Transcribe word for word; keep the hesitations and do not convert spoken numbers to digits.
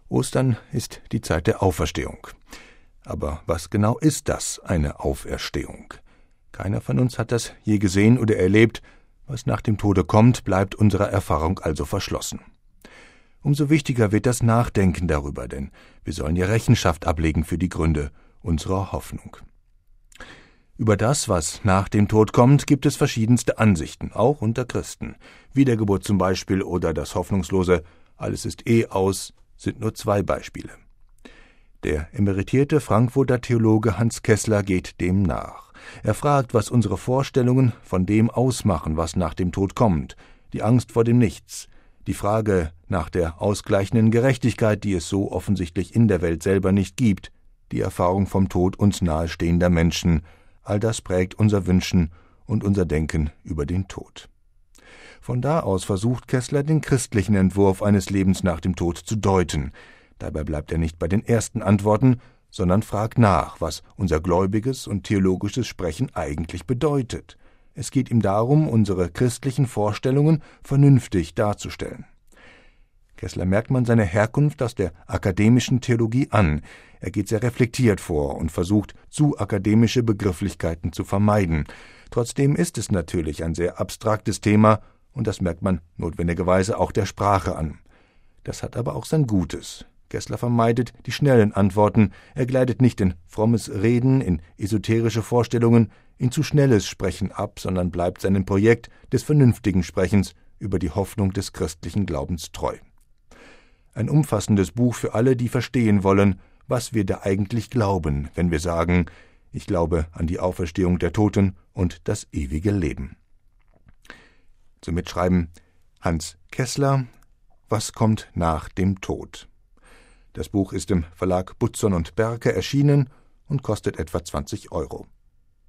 Ostern ist die Zeit der Auferstehung. Aber was genau ist das, eine Auferstehung? Keiner von uns hat das je gesehen oder erlebt. Was nach dem Tode kommt, bleibt unserer Erfahrung also verschlossen. Umso wichtiger wird das Nachdenken darüber, denn wir sollen ja Rechenschaft ablegen für die Gründe unserer Hoffnung. Über das, was nach dem Tod kommt, gibt es verschiedenste Ansichten, auch unter Christen. Wiedergeburt zum Beispiel oder das hoffnungslose »Alles ist eh aus« sind nur zwei Beispiele. Der emeritierte Frankfurter Theologe Hans Kessler geht dem nach. Er fragt, was unsere Vorstellungen von dem ausmachen, was nach dem Tod kommt, die Angst vor dem Nichts, die Frage nach der ausgleichenden Gerechtigkeit, die es so offensichtlich in der Welt selber nicht gibt, die Erfahrung vom Tod uns nahestehender Menschen, all das prägt unser Wünschen und unser Denken über den Tod. Von da aus versucht Kessler, den christlichen Entwurf eines Lebens nach dem Tod zu deuten. Dabei bleibt er nicht bei den ersten Antworten, sondern fragt nach, was unser gläubiges und theologisches Sprechen eigentlich bedeutet. Es geht ihm darum, unsere christlichen Vorstellungen vernünftig darzustellen. Kessler merkt man seine Herkunft aus der akademischen Theologie an. Er geht sehr reflektiert vor und versucht, zu akademische Begrifflichkeiten zu vermeiden. Trotzdem ist es natürlich ein sehr abstraktes Thema, und das merkt man notwendigerweise auch der Sprache an. Das hat aber auch sein Gutes. Kessler vermeidet die schnellen Antworten, er gleitet nicht in frommes Reden, in esoterische Vorstellungen, in zu schnelles Sprechen ab, sondern bleibt seinem Projekt des vernünftigen Sprechens über die Hoffnung des christlichen Glaubens treu. Ein umfassendes Buch für alle, die verstehen wollen, was wir da eigentlich glauben, wenn wir sagen, ich glaube an die Auferstehung der Toten und das ewige Leben. Zum Mitschreiben Hans Kessler, Was kommt nach dem Tod? Das Buch ist im Verlag Butzon und Berke erschienen und kostet etwa zwanzig Euro.